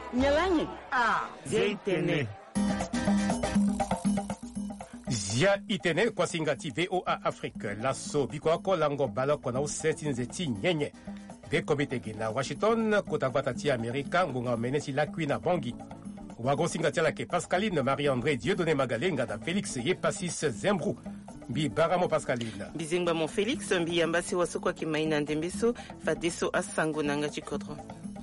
Nyalanyi. Zeitene. Zia itene kwa singati VOA Afrique. Lasso biko lango bala kona useti nzeti nyenye. Ve komite gina Washington kota batati Amerika ngunga menesi la kuina bongi. Wago singati la ke Pascaline Marie-André Dieudonné Magalenga da Félix Yepasis Zembrou. Mbi baramo Pascaline. Bizingba mon Félix mbi yambasi wasokwa kimaina ndembeso fadeso asango nanga chikodro.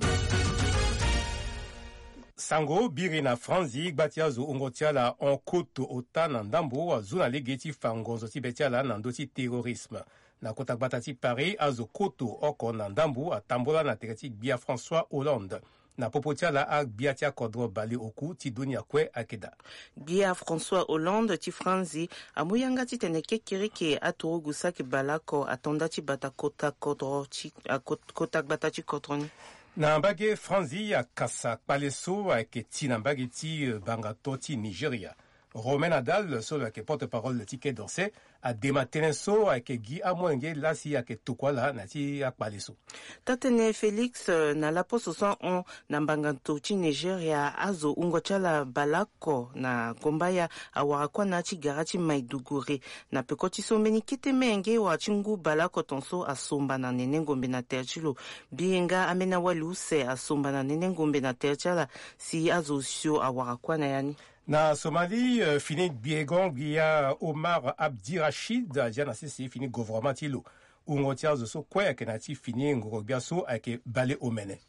Sango birina franzi gbatiazo ungotiala en koto ota na ndambo azuna legeti fangonzo tibetiala na ndoti terrorisme. Na kota batati Paris azo koto oko na ndambo atambola na tereti bia François Hollande. Na popotiala ak biatia kodro bali oku ti dunia kwe akeda. Bia François Hollande ti franzi amuyanga ti teneke kirike aturugusa ki balako atonda ti bata kota kodro ti kota bata ti kodroni. Na mbage franzi ya kasa paleso ake ti na mbage ti bangato ti Nigeria. Romain Nadal, solo ake porte-parole ti ke danse, a dematene so ake gi amwenge lasi ake tukwala na ti akpaleso. Tatene Félix na lapo sosan on na mbanganto ti Nigeria azo ungochala balako na gombaya awarakwa na ti gara ti Maiduguri na peko ti so meni kete menge wa chingu balako tonso asomba na nene ngombe na terchilo bienga amena waluse asomba na nene ngombe na terchala si azo sio awarakwa na yani. Na Somalie, fini biegon gia Omar Abdi Rashid, jana sisi fini gouvernement tilo. Ungotia zo kwe ake nati fini ngorobia so ake bale omene.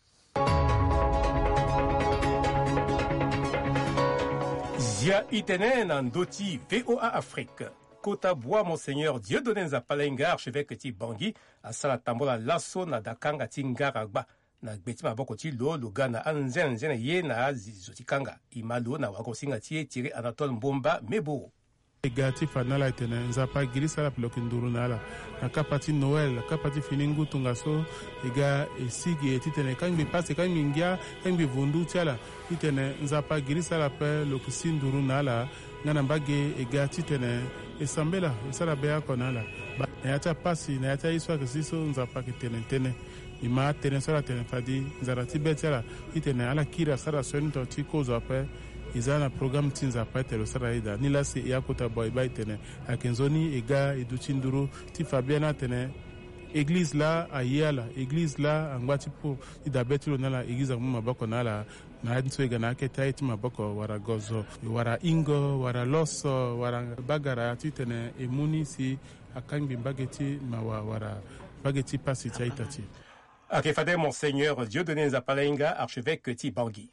Zia itene na ndoti VOA Afrique. Kota bois Monseigneur Dieudonné Nzapalenga, archevêque ti Bangui, asala tambola lasso na dakanga ti Ngaragba. Na gbeti maboko ti lo luga na anzen ye na zizotikanga imalo na wako singa tie tire Anatole Mbomba mebo gati fanala itene nzapa girisa la ploki nduru nala na kapati Noël kapati finingu tungaso iga esigi etitene kangi pase kangi ngia kangi vundu tiala itene nzapa girisa la pe lokisi nduru nala ngana mbage egati tene esambela esala beya konala na yata pasi na yata iswa kisiso nzapa kitene tene ima tene sala tene fadi nzarati betela itene ala kira sara sonto ti kozo ape izana program tinza patelo sara ida nila si yakota boy bay tene akenzoni ega educhinduru ti fabiana tene église la ayala église la angwati po ida betelo nala église mu mabako nala na hadinso ega na keta iti mabako wara gozo wara ingo wara loso wara bagara ti tene emuni si akangi mbageti mawa wara bageti pasi chaitati. Akefade Monseigneur Dieudonné Nzapalenga, archevêque ti Bangui.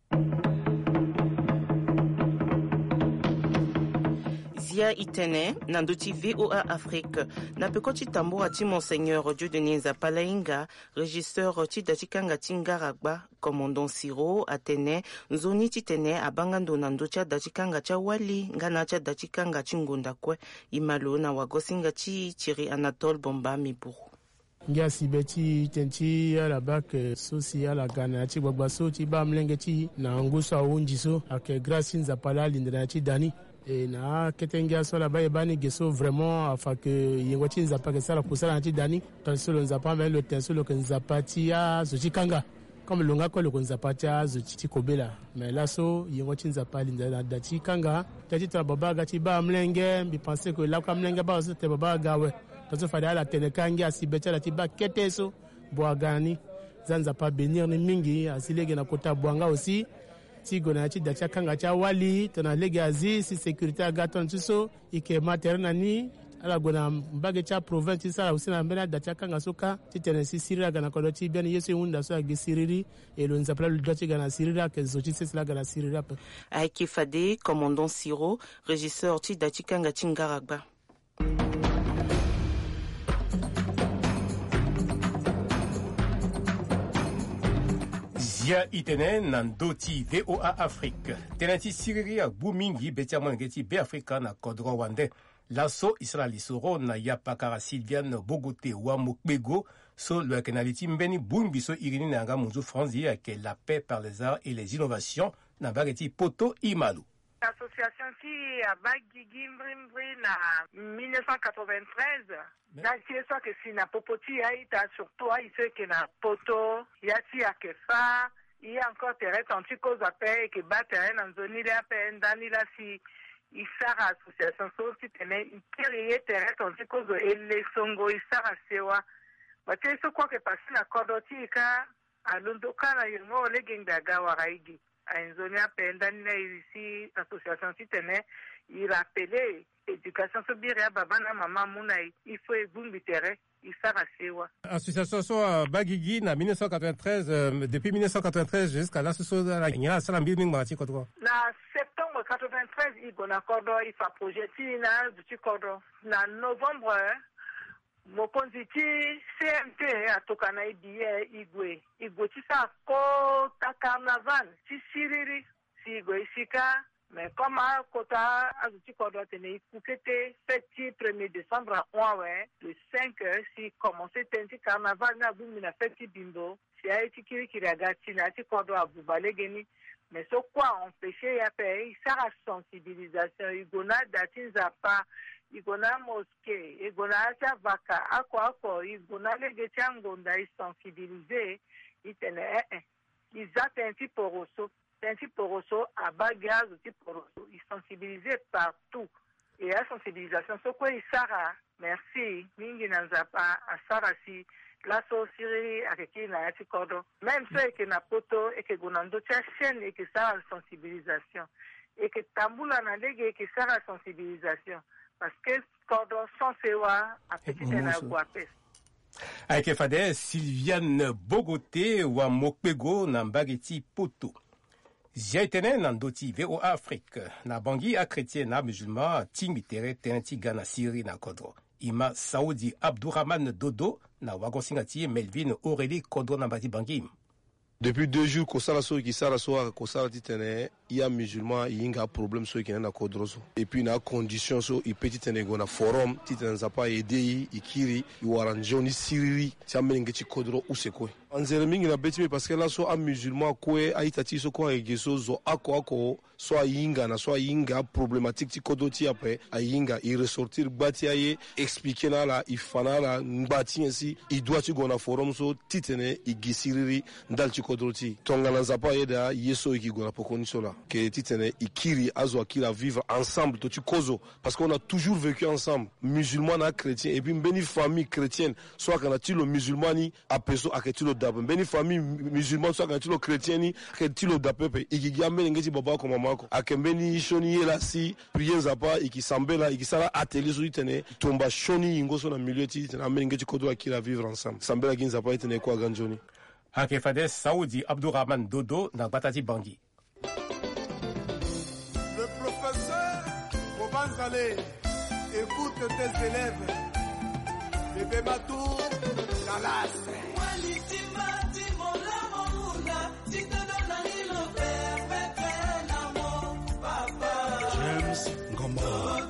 Zia itene nandoti VOA Afrique na pekoti tamboa ti Monseigneur Dieudonné Nzapalenga, régisseur ti datikanga ti Ngaragba, commandant Siro atene nzoni ti tene abangando nando tia datikanga tia wali ngana tia datikanga ti ngonda kwe imalo na wagosinga ti tiri Anatole Bomba miburu. Ngia sibeti tenti ya la bak sosi ya la gana ti gbagba so ti ba mlenge ti na nguso awunji so ake grâce Nzapala lindana ti dani e na ketengia so la ba e bani geso vraiment afin que yengo ti Nzapa ke sala kusala ti dani tan solo Nzapa mais le ten solo que Nzapa ti ya zo ti kanga comme longa ko le Nzapa ti ya zo ti kobela mais là so yengo ti Nzapa lindana da ti kanga tati ta baba ga ti ba mlenge bi penser que la ka mlenge ba so te baba gawe tazo fada la tenekangi asibeta la tiba keteso boagani zanza pa benir ni mingi asilege na kota boanga aussi tigo na ti dacha kanga cha wali tona lege azi si sécurité agaton tiso ike materna ni ala gona mbage cha province sala usina mbena dacha kanga soka ti tenesi sirira gana kodo ti bien yesu hunda so agi siriri e lo nzapla lo doti gana sirira ke zo ti sesla gana sirira pe Aiki Fade commandant Siro régisseur ti dacha kanga ti Ngaragba. Zia itene nandoti VOA Afrique. Tenati siriri a bumingi betia mwengeti be Afrika na kodro wande. Lasso Israeli soro na yapakara Sylviane Bogote wa mukbego so le kenaliti mbeni bumbiso irini na nga munzu franzi ke la paix par les arts et les innovations na bageti poto imalu. L'association qui a bagi gimbri na 1993 na que si na popoti aita surtout aise que na poto yati akefa il y a encore terrain tanti cause à paix et que bat terrain dans zone là paix ndani là si il sera association so si tenait il créer terrain tanti cause élection il sera sewa baté so quoi que passer la cordoti ka alondo kana yongo le genda gawa raigi a zone à paix ndani là ici association si tenait il rappelait éducation so biria baba na mama munai il faut ebumbi terrain Association so Bagigi na 1993 depuis 1993 jusqu'à là so la nya sala building ma chiko to. Na septembre 93 il gon accord il fa projet na du kodo na novembre mo konziti CMT atokana idie igwe ti sa ko ta carnaval ti siriri si igwe sika. Mais comme à Kota, à Zutikodo, tenait Koukete, fêti 1er décembre à Ouaoué, le 5, si commençait Tenti Carnaval, n'a boumina fêti Bimbo, si a été Kiragati, n'a été Kodo à Boubalegeni. Mais ce quoi empêcher, y a payé, ça a sensibilisation, Igona Datin Zapa, Igona Mosquée, Igona Vaka, Ako, Igona Legetiangonda, ils sensibilisés, ils tenaient, ils atteignent Poroso. C'est un type poroso à bagage, type poroso. Ils sensibilisent partout. Et la sensibilisation, c'est quoi il sera? Merci. Mingi nanzapa, à Sarasi, la société, à qui n'a pas cordo. Même ceux qui n'a poto et que gonando tia chaîne et que ça a sensibilisation. Et que tamboula n'a légué et que ça a sensibilisation. Parce que cordo sans sewa, à petit n'a guapes. Avec Fade, Sylviane Bogoté ou à Mokpego, Nambageti Poto. Jaitene Nandoti VOA Afrique, na bangi a chrétien na musulman, Timitere Tenenti Gana Siri na Kodro. Ima Saoudi Abdourahman Dodo, na Wagonsingati Melvin Aurélie Kodro Nambati Bangim. Depuis 2 jours, Kosala so qui sara so Kosala titene, il y a musulman, il y a un problème so qui na Kodroso. Et puis na condition so il petit tene gona forum, titene zapa aider, ikiri, iwaranjoni siriri, tiamengechi Kodro useko. Anzere mingi na beti parce que là so a musulman kwe aitati so ko egeso zo ako so yinga na so yinga problématique ti kodoti après a yinga il ressortir bati aye expliquer na la ifana la ngati ainsi il doit tu gona forum so titene igisiriri ndal ti kodoti tonga na zapa yeda yeso iki gona pokoni sola que titene ikiri azo akila vivre ensemble to tu kozo parce qu'on a toujours vécu ensemble musulman et chrétien et puis beni famille chrétienne soit quand tu le musulmani apeso aketilo d'abord beni famille musulmane soit quand tu le chrétien ni aketilo d'apepe ikigiambe ngeti baba ko mamako akembeni shoni yela si prier zapa ikisambela ikisala atelier so itene tomba shoni ngoso na milieu ti na ngeti kodo akila vivre ensemble sambela ginza pa itene kwa ganjoni Ake Fade Saoudi Abdourahman Dodo na Batati Bangui. Le professeur Obanzale écoute tes élèves. Bébé Matou, Dallas. James Ngoma.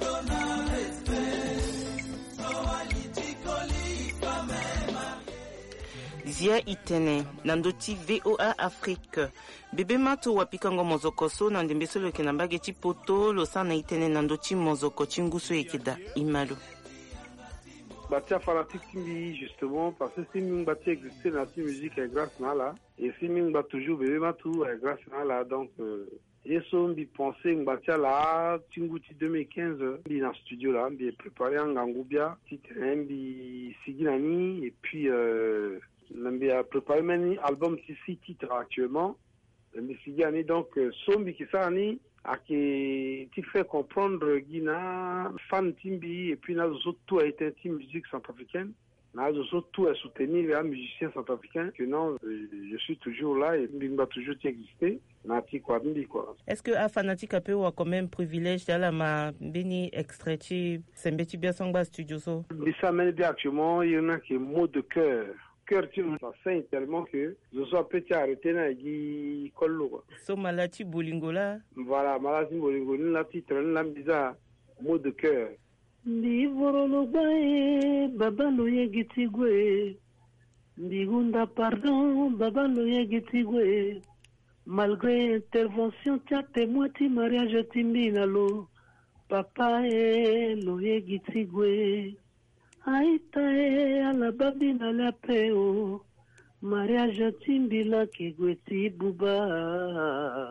Zia Itene, Nandoti VOA Afrique. Bébé Matou wapikango mozoko so nandembeso lo kenambage ti poto lo sana Itene Nandoti mozoko chinguso ekeda imalo. Batia fanatique timbi justement parce que si ming batia exister dans la musique est grâce à là et si ming bat toujours Bébé Matou est grâce à là donc yeso mbi penser batia là tinguti 2015 bi dans studio là mbi préparé en Gangubia titre mbi Siginani et puis mbi a préparé un album qui 6 titres actuellement mbi Siginani donc sombi qui ça ni a qui fait comprendre Guina fan timbi et puis n'a surtout été un team musique centrafricaine n'a surtout à soutenir les musiciens centrafricains que non je suis toujours là et m'a toujours existé nati quoi mbi quoi. Est-ce que a fanatique a peu ou quand même privilège d'aller ma bini extraiti sembeti bien sangba studio so mais ça mène bien actuellement il y en a qui mot de cœur ça fait tellement que je sois petit arrêté na gi kollo so malati bolingola voilà malati bolingola la titre la bizarre mot de cœur ndi vorolo bae baba no yegitigwe ndi hunda pardon baba no yegitigwe malgré intervention tia témoin ti mariage timbinalo papa e lo yegitigwe Aita e ala babi na la peo mariage timbila kigweti buba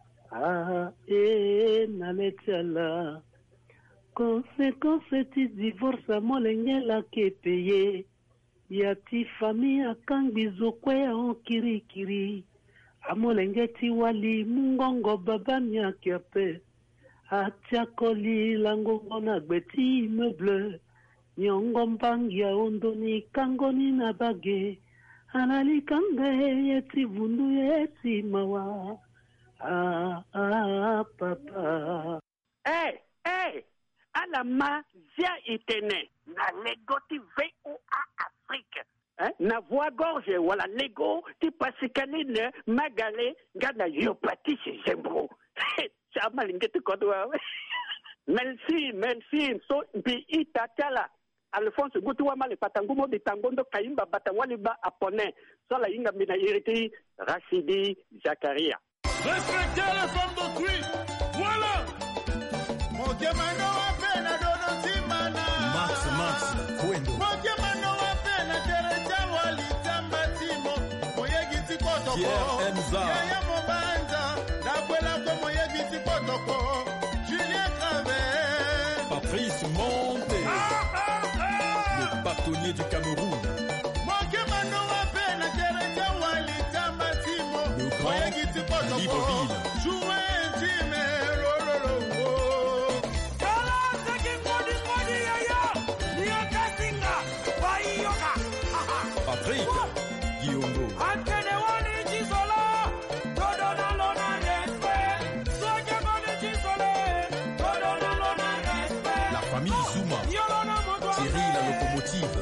naletala conséquence ti divorce molengela ke paye ya ti famille akangi zokwe en kirikiri amolenge ti wali mungongo baba miakiape atiakoli langongo na gbeti immeuble nyongo mbangi ya ondoni kangoni na bage analikanga yeti vundu yeti mawa papa alama zia itene na lego ti VOA Afrique na voix gorge wala lego ti pasikaline magale ngana yopati Zembro chama lingeti kodwa merci so bi itatala Alphonse Gutu wa male patangumo bitangondo kaimba batawaliba apone so la yinga mina iriti Rachidi Zakaria. Respectez les femmes d'autrui. Voilà. Mon Diamano a fait la donotimana. Max Kwendo. Mon Diamano a fait la tereja wali tambatimo. Moye giti kotoko. Pierre Enza. Yaya Mobanza. La kwela ko moye giti kotoko. Julien Travers. Patrice Monte. Le bâtonnier du Cameroun. Mon Diamano a fait la tereja wali tambatimo. Le grand Libreville. Patrick Guillaume. La famille Zuma. Thierry la locomotive.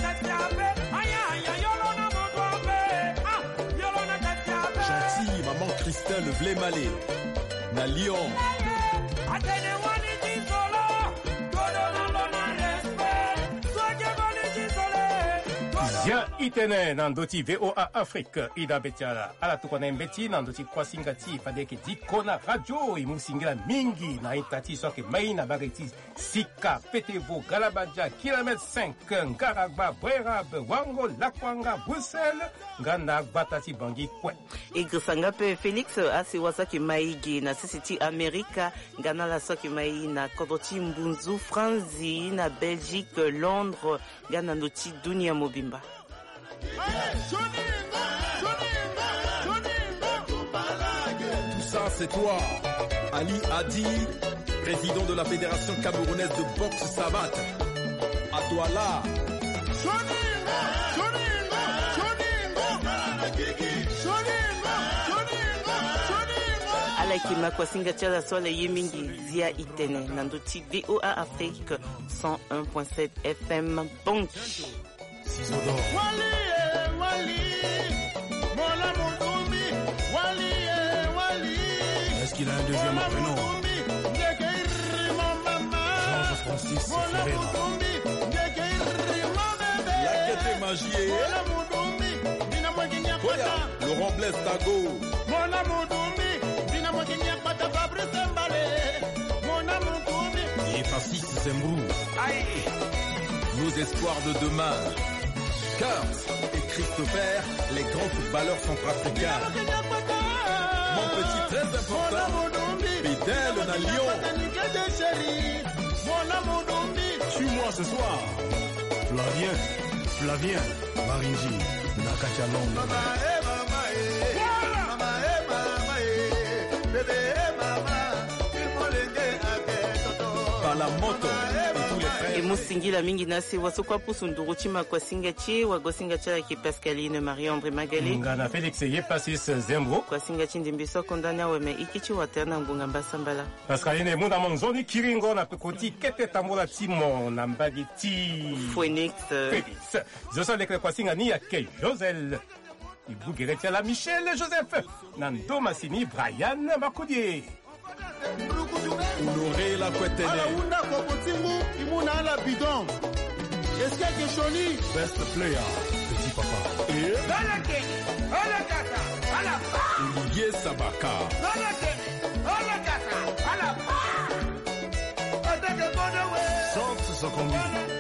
Gentil maman Christelle Blémalé. Na Lyon. Zia itene nandoti VOA Afrique ida betiala ala tukona mbeti nandoti kwasingati fadeke dikona radio imusingira mingi na itati soke maina bageti sika petevo galabaja kilomètre 5 ngaragba bwerab wango lakwanga Bruxelles ngana batati bangi kwe igrisanga pe Felix asiwasaki maigi na sisiti Amerika ngana la soki mai na kodoti mbunzu Franzi na Belgique Londres ngana ndoti dunia mobimba. Tout ça c'est toi, Ali Hadi, président de la Fédération camerounaise de boxe savate, à Douala. Alaikima kwa singa chala swala yemingi zia itene nanduti VOA Afrique 101.7 FM Bonchi. Est-ce qu'il a un deuxième prénom? Georges-Francis Ferreira. La quête magie. Laurent Blaise Tago. Et Pacis Zembrou. Nos espoirs de demain. Kurt et Christopher, les grands footballeurs centrafricains. Mon petit très important, Fidèle na Lyon. Suis-moi ce soir. Flavien, Marinji, Nakachalong. La moto emusingila mingi nasi wasokwa pusu nduruchima kwa singachi wagosinga chala ki Pascaline Marie-André Magali ngana Felix Yepasis Zembro kwa singachi ndimbiso kondanya weme ikichi waterna ngunga mbasambala Pascaline munda monzoni kiringo na pekoti kete tambola timo na mbagi ti Phoenix Zoso lekle kwa singa ni yake Josel Ibugereti la Michel Joseph Nando Massini Brian Makoudier Honoré la Kwetene. Ala unda kopotingu imuna ala bidon. Est-ce que Choni? Best player, petit papa. Et Alake, alakata, alapa. Olivier Sabaka. Alake, alakata, alapa. Atake kodewe. Chante Sokombi.